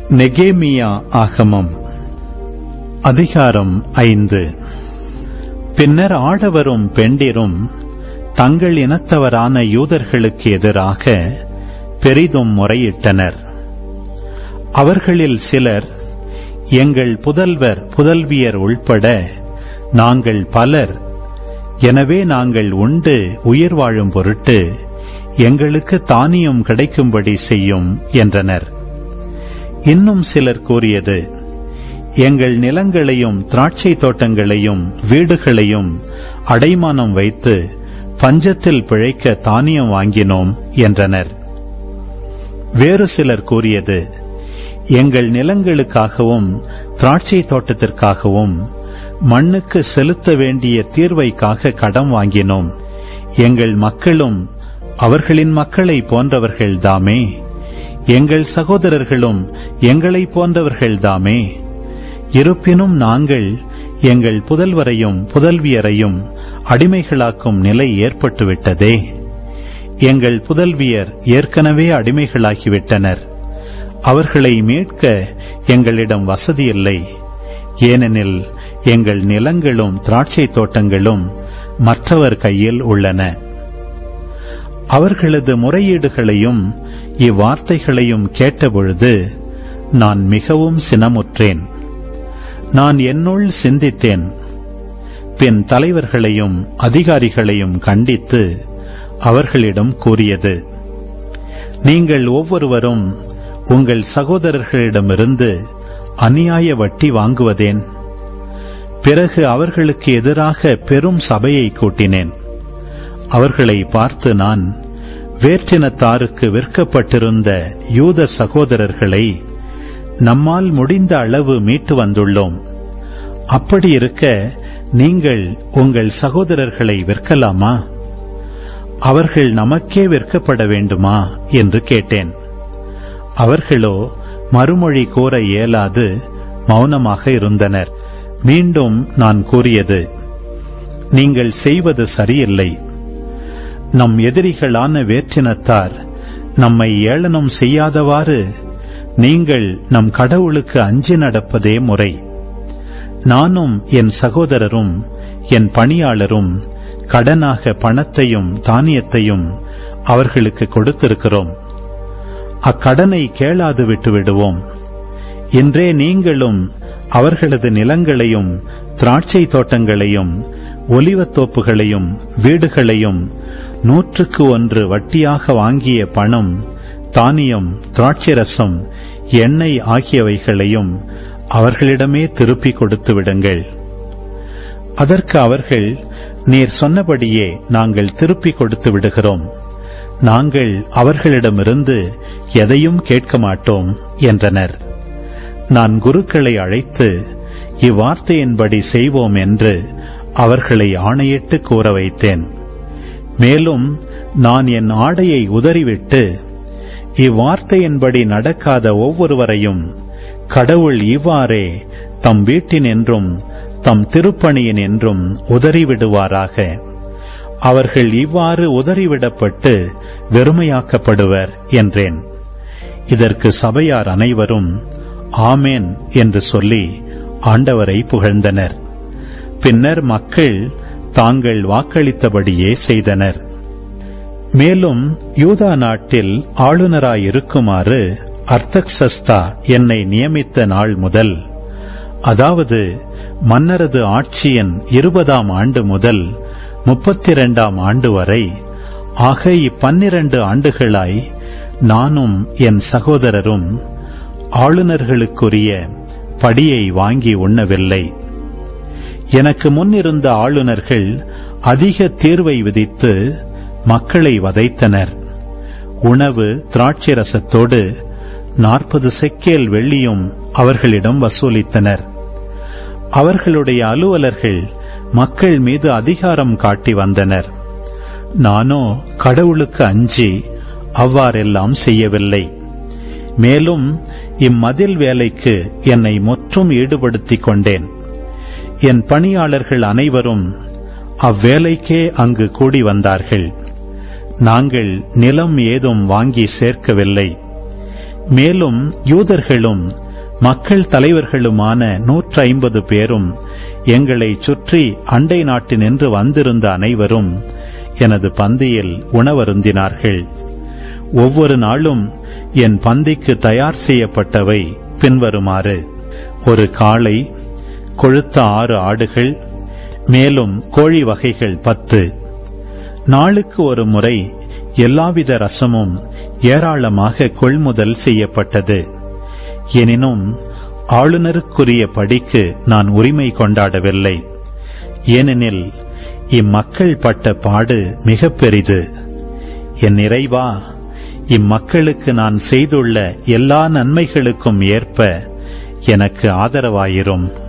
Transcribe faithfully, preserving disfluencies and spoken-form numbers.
நெகேமியா ஆகமம் அதிகாரம் ஐந்து. பின்னர் ஆடவரும் பெண்டிரும் தங்கள் இனத்தவரான யூதர்களுக்கு எதிராக பெரிதும் முறையிட்டனர். அவர்களில் சிலர், எங்கள் புதல்வர் புதல்வியர் உள்பட நாங்கள் பலர், எனவே நாங்கள் உண்டு உயிர் வாழும் பொருட்டு எங்களுக்கு தானியம் கிடைக்கும்படி செய்யும் என்றனர். இன்னும் சிலர் கூறியது, எங்கள் நிலங்களையும் திராட்சை தோட்டங்களையும் வீடுகளையும் அடைமானம் வைத்து பஞ்சத்தில் பிழைக்க தானியம் வாங்கினோம் என்றனர். வேறு சிலர் கூறியது, எங்கள் நிலங்களுக்காகவும் திராட்சை தோட்டத்திற்காகவும் மண்ணுக்கு செலுத்த வேண்டிய தீர்வைக்காக கடன் வாங்கினோம். எங்கள் மக்களும் அவர்களின் மக்களை போன்றவர்கள்தாமே, எங்கள் சகோதரர்களும் எங்களை போன்றவர்கள்தாமே. இருப்பினும் நாங்கள் எங்கள் புதல்வரையும் புதல்வியரையும் அடிமைகளாக்கும் நிலை ஏற்பட்டுவிட்டதே. எங்கள் புதல்வியர் ஏற்கனவே அடிமைகளாகிவிட்டனர். அவர்களை மீட்க எங்களிடம் வசதியில்லை. ஏனெனில் எங்கள் நிலங்களும் திராட்சை தோட்டங்களும் மற்றவர் கையில் உள்ளன. அவர்களது முறையீடுகளையும் இவ்வார்த்தைகளையும் கேட்டபொழுது நான் மிகவும் சினமுற்றேன். நான் என்னுள் சிந்தித்தேன். பின் தலைவர்களையும் அதிகாரிகளையும் கண்டித்து அவர்களிடம் கூறியது, நீங்கள் ஒவ்வொருவரும் உங்கள் சகோதரர்களிடமிருந்து அநியாய வட்டி வாங்குவதேன்? பிறகு அவர்களுக்கு எதிராக பெரும் சபையை கூட்டினேன். அவர்களை பார்த்து நான், வேற்றினத்தாருக்கு விற்கப்பட்டிருந்த யூத சகோதரர்களை நம்மால் முடிந்த அளவு மீட்டு வந்துள்ளோம். அப்படி இருக்க நீங்கள் உங்கள் சகோதரர்களை விற்கலாமா? அவர்கள் நமக்கே விற்கப்பட வேண்டுமா என்று கேட்டேன். அவர்களோ மறுமொழி கூற இயலாது மௌனமாக இருந்தனர். மீண்டும் நான் கூறியது, நீங்கள் செய்வது சரியில்லை. நம் எதிரிகளான வேற்றினத்தார் நம்மை ஏளனம் செய்யாதவாறு நீங்கள் நம் கடவுளுக்கு அஞ்சி நடப்பதே முறை. நானும் என் சகோதரரும் என் பணியாளரும் கடனாக பணத்தையும் தானியத்தையும் அவர்களுக்கு கொடுத்திருக்கிறோம். அக்கடனை கேளாது விட்டு விடுவோம். இன்றே நீங்களும் அவர்களது நிலங்களையும் திராட்சை தோட்டங்களையும் ஒலிவத்தோப்புகளையும் வீடுகளையும் நூற்றுக்கு ஒன்று வட்டியாக வாங்கிய பணம், தானியம், திராட்சை ரசம், எண்ணெய் ஆகியவைகளையும் அவர்களிடமே திருப்பி கொடுத்து விடுங்கள். அதற்கு அவர்கள், நீர் சொன்னபடியே நாங்கள் திருப்பி கொடுத்து விடுகிறோம். நாங்கள் அவர்களிடமிருந்து எதையும் கேட்க மாட்டோம் என்றனர். நான் குருக்களை அழைத்து இவ்வார்த்தையின்படி செய்வோம் என்று அவர்களை ஆணையிட்டு கூற வைத்தேன். மேலும் நான் என் ஆடையை உதறிவிட்டு, இவ்வார்த்தையின்படி நடக்காத ஒவ்வொருவரையும் கடவுள் இவ்வாறே தம் வீட்டின் என்றும் தம் திருப்பணியின் என்றும் உதறிவிடுவாராக. அவர்கள் இவ்வாறு உதறிவிடப்பட்டு வெறுமையாக்கப்படுவர் என்றேன். இதற்கு சபையார் அனைவரும் ஆமேன் என்று சொல்லி ஆண்டவரை புகழ்ந்தனர். பின்னர் மக்கள் தாங்கள் வாக்களித்தபடியே செய்தனர். மேலும் யூதா நாட்டில் ஆளுநராயிருக்குமாறு அர்தக்சஸ்தா என்னை நியமித்த நாள் முதல், அதாவது மன்னரது ஆட்சியின் இருபதாம் ஆண்டு முதல் முப்பத்தி இரண்டாம் ஆண்டு வரை ஆக இப்பன்னிரண்டு ஆண்டுகளாய் நானும் என் சகோதரரும் ஆளுநர்களுக்குரிய படியை வாங்கி உண்ணவில்லை. எனக்கு முன்னிருந்த ஆளுநர்கள் அதிக தீர்வை விதித்து மக்களை வதைத்தனர். உணவு திராட்சை ரசத்தோடு நாற்பது செக்கேல் வெள்ளியும் அவர்களிடம் வசூலித்தனர். அவர்களுடைய அலுவலர்கள் மக்கள் மீது அதிகாரம் காட்டி வந்தனர். நானோ கடவுளுக்கு அஞ்சி அவ்வாறெல்லாம் செய்யவில்லை. மேலும் இம்மதில் வேலைக்கு என்னை முற்றும் ஈடுபடுத்திக் கொண்டேன். என் பணியாளர்கள் அனைவரும் அவ்வேலைக்கே அங்கு கூடி வந்தார்கள். நாங்கள் நிலம் ஏதும் வாங்கி சேர்க்கவில்லை. மேலும் யூதர்களும் மக்கள் தலைவர்களுமான நூற்றி ஐம்பது பேரும் எங்களை சுற்றி அண்டை நாட்டினின்று வந்திருந்த அனைவரும் எனது பந்தியில் உணவருந்தினார்கள். ஒவ்வொரு நாளும் என் பந்திக்கு தயார் செய்யப்பட்டவை பின்வருமாறு: ஒரு காளை, கொழுத்த ஆறு ஆடுகள், மேலும் கோழி வகைகள் பத்து. நாளுக்கு ஒரு முறை எல்லாவித ரசமும் ஏராளமாக கொள்முதல் செய்யப்பட்டது. எனினும் ஆளுநருக்குரிய படிக்கு நான் உரிமை கொண்டாடவில்லை. ஏனெனில் இம்மக்கள் பட்ட பாடு மிக பெரிது. என் இறைவா, இம்மக்களுக்கு நான் செய்துள்ள எல்லா நன்மைகளுக்கும் ஏற்ப எனக்கு ஆதரவாயிரும்.